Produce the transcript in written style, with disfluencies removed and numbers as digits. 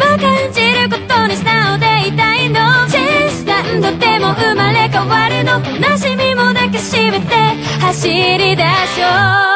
感じることに素直でいたいの。何度でも生まれ変わるの。悲しみも抱きしめて走り出そう。